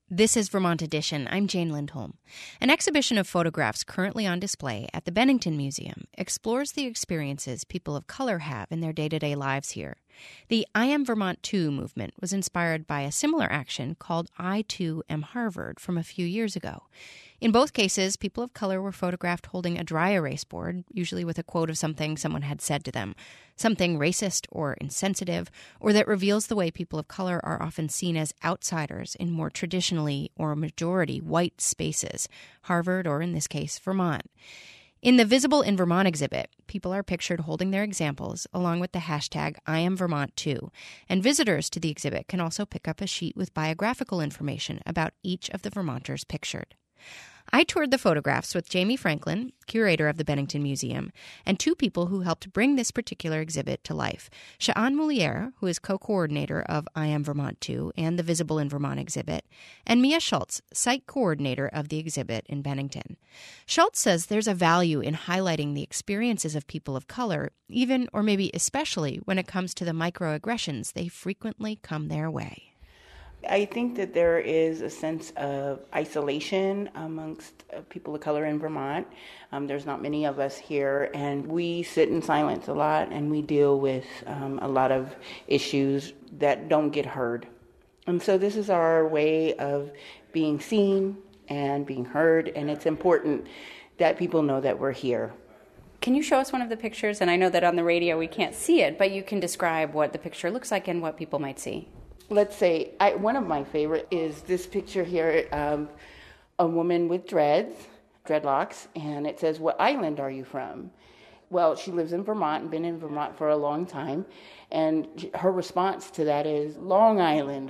This is Vermont Edition. I'm Jane Lindholm. An exhibition of photographs currently on display at the Bennington Museum explores the experiences people of color have in their day-to-day lives here. The I Am Vermont Too movement was inspired by a similar action called I Too Am Harvard from a few years ago. In both cases, people of color were photographed holding a dry erase board, usually with a quote of something someone had said to them, something racist or insensitive, or that reveals the way people of color are often seen as outsiders in more traditionally or majority white spaces, Harvard or, in this case, Vermont. In the Visible in Vermont exhibit, people are pictured holding their examples along with the hashtag #IamVermontToo, and visitors to the exhibit can also pick up a sheet with biographical information about each of the Vermonters pictured. I toured the photographs with Jamie Franklin, curator of the Bennington Museum, and two people who helped bring this particular exhibit to life. Sha'an Moulier, who is co-coordinator of I Am Vermont Too and the Visible in Vermont exhibit, and Mia Schultz, site coordinator of the exhibit in Bennington. Schultz says there's a value in highlighting the experiences of people of color, even or maybe especially when it comes to the microaggressions they frequently come their way. I think that there is a sense of isolation amongst people of color in Vermont. There's not many of us here, and we sit in silence a lot, and we deal with a lot of issues that don't get heard. And so this is our way of being seen and being heard, and it's important that people know that we're here. Can you show us one of the pictures? And I know that on the radio we can't see it, but you can describe what the picture looks like and what people might see. Let's say, one of my favorite is this picture here of a woman with dreadlocks, and it says, "What island are you from?" Well, she lives in Vermont and been in Vermont for a long time, and her response to that is Long Island.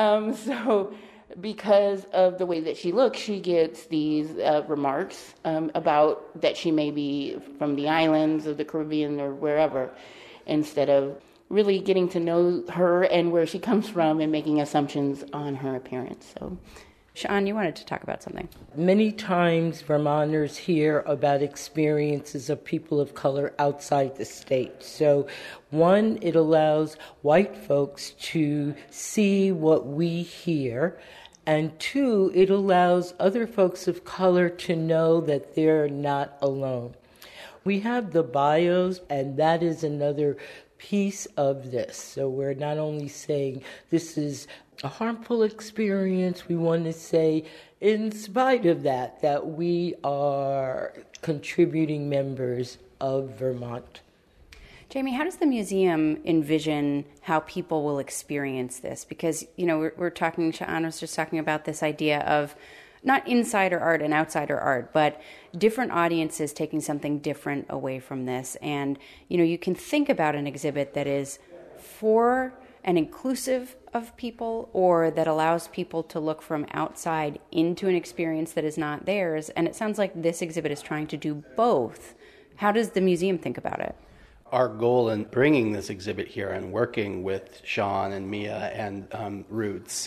So because of the way that she looks, she gets these remarks about that she may be from the islands of the Caribbean or wherever, instead of really getting to know her and where she comes from and making assumptions on her appearance. So, Sha'an, you wanted to talk about something. Many times Vermonters hear about experiences of people of color outside the state. So, one, it allows white folks to see what we hear, and two, it allows other folks of color to know that they're not alone. We have the bios, and that is another piece of this. So we're not only saying this is a harmful experience, we want to say, in spite of that, that we are contributing members of Vermont. Jamie, how does the museum envision how people will experience this? Because, you know, we're talking, Sha'an was just talking about this idea of not insider art and outsider art, but different audiences taking something different away from this. And, you know, you can think about an exhibit that is for and inclusive of people, or that allows people to look from outside into an experience that is not theirs. And it sounds like this exhibit is trying to do both. How does the museum think about it? Our goal in bringing this exhibit here and working with Sean and Mia and Roots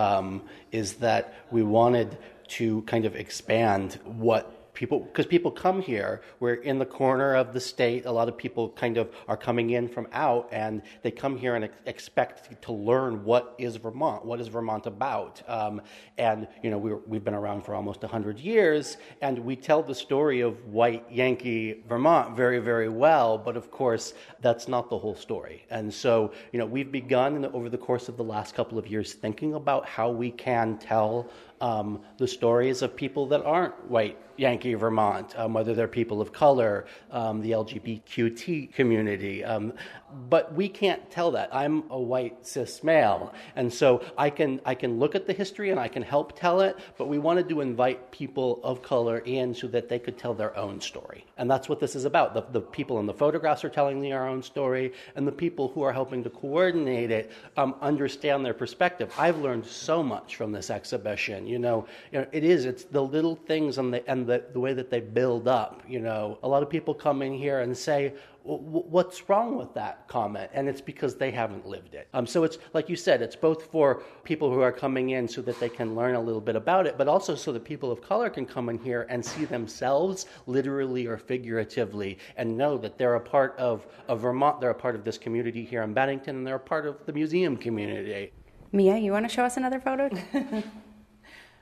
is that we wanted to kind of expand what people, because people come here, we're in the corner of the state, a lot of people kind of are coming in from out, and they come here and expect to learn what is Vermont about, and you know, we've been around for almost 100 years, and we tell the story of white Yankee Vermont very, very well, but of course, that's not the whole story. And so, you know, we've begun over the course of the last couple of years thinking about how we can tell the stories of people that aren't white Yankee Vermont, whether they're people of color, the LGBTQ community. But we can't tell that. I'm a white cis male, and so I can look at the history and I can help tell it, but we wanted to invite people of color in so that they could tell their own story. And that's what this is about. The people in the photographs are telling their own story, and the people who are helping to coordinate it understand their perspective. I've learned so much from this exhibition. You know, it's the little things and the way that they build up. You know, a lot of people come in here and say, what's wrong with that comment? And it's because they haven't lived it. So it's, like you said, it's both for people who are coming in so that they can learn a little bit about it, but also so that people of color can come in here and see themselves, literally or figuratively, and know that they're a part of Vermont, they're a part of this community here in Bennington, and they're a part of the museum community. Mia, you want to show us another photo?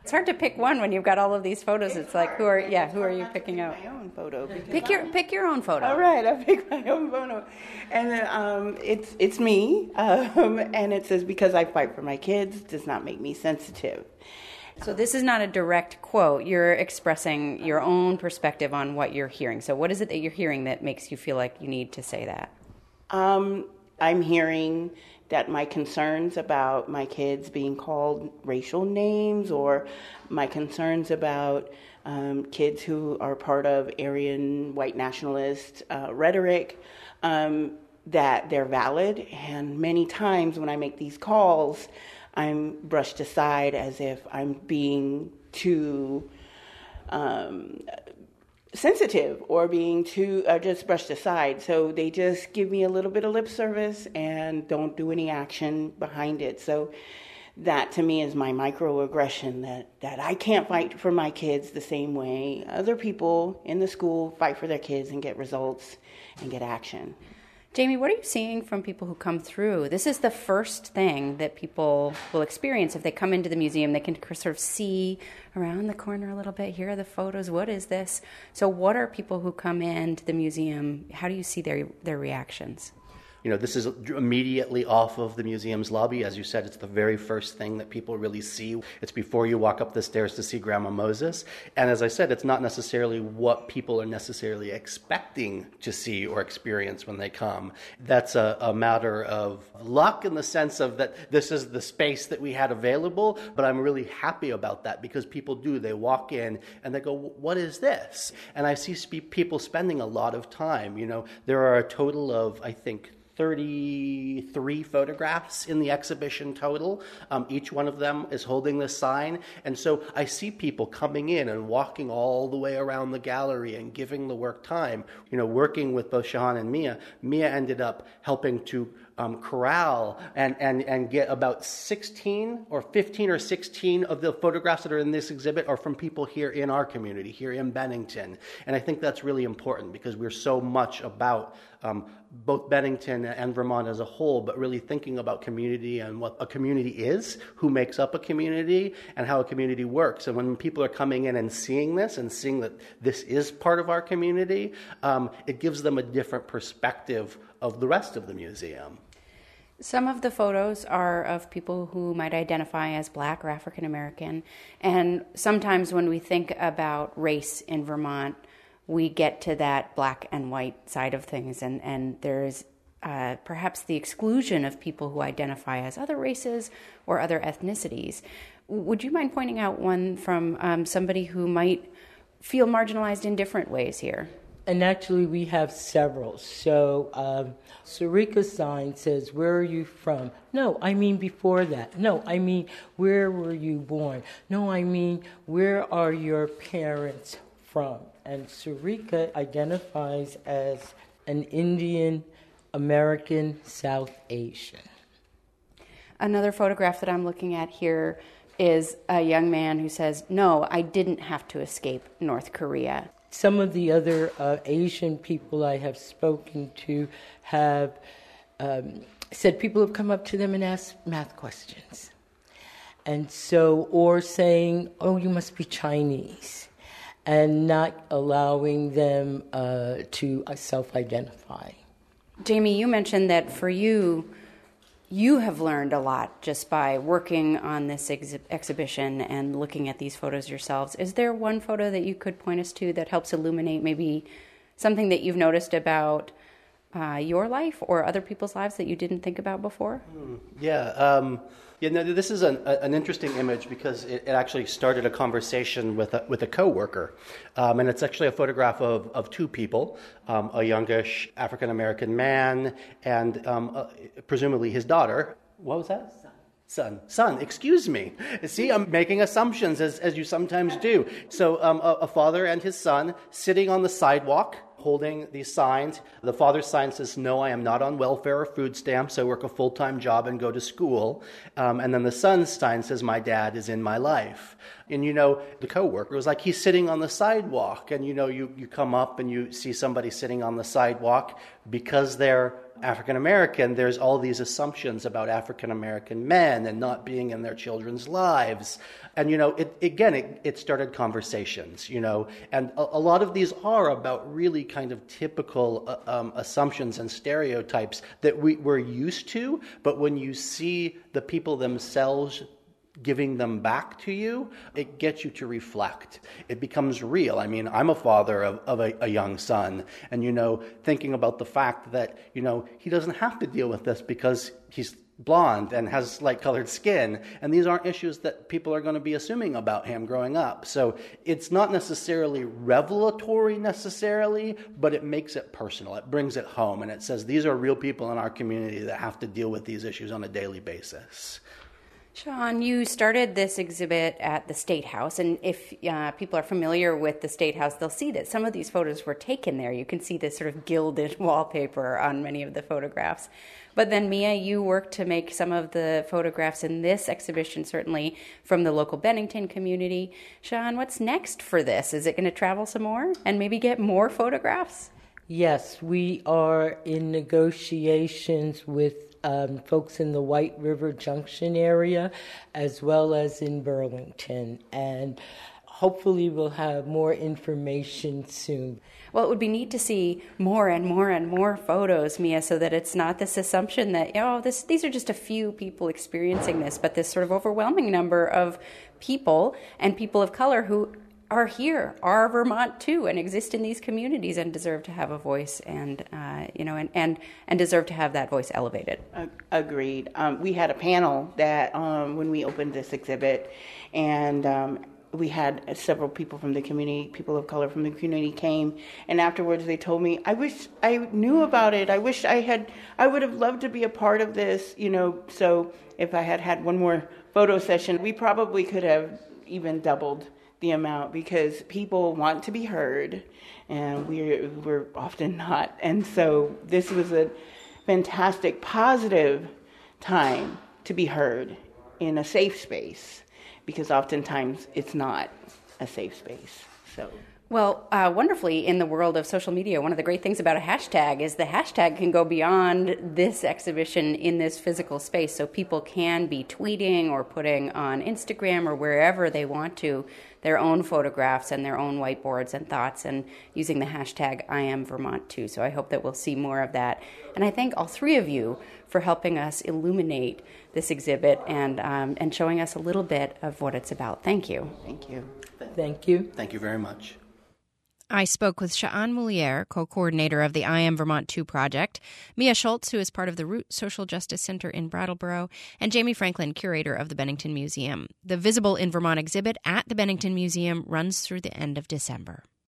It's hard to pick one when you've got all of these photos. It's like, who are you picking out? My own photo. Pick your own photo. All right, I pick my own photo, and it's me, and it says, "Because I fight for my kids does not make me sensitive." So this is not a direct quote. You're expressing your own perspective on what you're hearing. So what is it that you're hearing that makes you feel like you need to say that? I'm hearing that my concerns about my kids being called racial names, or my concerns about kids who are part of Aryan white nationalist rhetoric, that they're valid. And many times when I make these calls, I'm brushed aside as if I'm being too sensitive or being too just brushed aside. So they just give me a little bit of lip service and don't do any action behind it. So that to me is my microaggression, that I can't fight for my kids the same way other people in the school fight for their kids and get results and get action. Jamie, what are you seeing from people who come through? This is the first thing that people will experience if they come into the museum. They can sort of see around the corner a little bit. Here are the photos. What is this? So what are people who come into the museum, how do you see their reactions? You know, this is immediately off of the museum's lobby. As you said, it's the very first thing that people really see. It's before you walk up the stairs to see Grandma Moses. And as I said, it's not necessarily what people are necessarily expecting to see or experience when they come. That's a matter of luck in the sense of that this is the space that we had available, but I'm really happy about that because people do. They walk in and they go, what is this? And I see people spending a lot of time. You know, there are a total of, I think, 33 photographs in the exhibition total. Each one of them is holding this sign. And so I see people coming in and walking all the way around the gallery and giving the work time. You know, working with both Shahan and Mia. Mia ended up helping to corral and get about 16 or 15 or 16 of the photographs that are in this exhibit are from people here in our community, here in Bennington. And I think that's really important because we're so much about both Bennington and Vermont as a whole, but really thinking about community and what a community is, who makes up a community, and how a community works. And when people are coming in and seeing this and seeing that this is part of our community, it gives them a different perspective of the rest of the museum. Some of the photos are of people who might identify as Black or African American, and sometimes when we think about race in Vermont, we get to that black and white side of things, and there's perhaps the exclusion of people who identify as other races or other ethnicities. Would you mind pointing out one from somebody who might feel marginalized in different ways here? And actually, we have several. So, Sarika's sign says, "Where are you from?" No, I mean before that. No, I mean, where were you born? No, I mean, where are your parents from? And Sarika identifies as an Indian American South Asian. Another photograph that I'm looking at here is a young man who says, "No, I didn't have to escape North Korea." Some of the other Asian people I have spoken to have said people have come up to them and asked math questions. And so, or saying, "Oh, you must be Chinese," and not allowing them to self-identify. Jamie, you mentioned that for you, you have learned a lot just by working on this exhibition and looking at these photos yourselves. Is there one photo that you could point us to that helps illuminate maybe something that you've noticed about your life or other people's lives that you didn't think about before? This is an interesting image because it actually started a conversation with a coworker, and it's actually a photograph of two people, a youngish African-American man and presumably his daughter. What was that? Son, excuse me. See, I'm making assumptions as you sometimes do. So a father and his son sitting on the sidewalk holding these signs. The father's sign says, "No, I am not on welfare or food stamps. I work a full-time job and go to school." And then the son's sign says, "My dad is in my life." And, the coworker was like, he's sitting on the sidewalk. And, you come up and you see somebody sitting on the sidewalk because they're African American, there's all these assumptions about African American men and not being in their children's lives. And, it started conversations, and a lot of these are about really kind of typical assumptions and stereotypes that we're used to, but when you see the people themselves giving them back to you, it gets you to reflect. It becomes real. I mean, I'm a father of a young son, and, thinking about the fact that, he doesn't have to deal with this because he's blonde and has light-colored skin, and these aren't issues that people are going to be assuming about him growing up. So it's not necessarily revelatory necessarily, but it makes it personal. It brings it home, and it says these are real people in our community that have to deal with these issues on a daily basis. Sean, you started this exhibit at the State House, and if people are familiar with the State House, they'll see that some of these photos were taken there. You can see this sort of gilded wallpaper on many of the photographs. But then, Mia, you worked to make some of the photographs in this exhibition, certainly from the local Bennington community. Sean, what's next for this? Is it going to travel some more and maybe get more photographs? Yes, we are in negotiations with folks in the White River Junction area, as well as in Burlington. And hopefully we'll have more information soon. Well, it would be neat to see more and more and more photos, Mia, so that it's not this assumption that, these are just a few people experiencing this, but this sort of overwhelming number of people and people of color who are here, are Vermont too, and exist in these communities and deserve to have a voice and deserve to have that voice elevated. Agreed. We had a panel that when we opened this exhibit, and we had several people from the community, people of color from the community came, and afterwards they told me, I wish I knew about it. I wish I would have loved to be a part of this, so if I had one more photo session, we probably could have even doubled the amount, because people want to be heard and we're often not. And so this was a fantastic, positive time to be heard in a safe space, because oftentimes it's not a safe space. So. Well, wonderfully, in the world of social media, one of the great things about a hashtag is the hashtag can go beyond this exhibition in this physical space. So people can be tweeting or putting on Instagram or wherever they want to their own photographs and their own whiteboards and thoughts, and using the hashtag #IamVermont2. So I hope that we'll see more of that. And I thank all three of you for helping us illuminate this exhibit and showing us a little bit of what it's about. Thank you. Thank you. Thank you. Thank you very much. I spoke with Sha'an Moulier, co-coordinator of the I Am Vermont 2 project, Mia Schultz, who is part of the Root Social Justice Center in Brattleboro, and Jamie Franklin, curator of the Bennington Museum. The Visible in Vermont exhibit at the Bennington Museum runs through the end of December.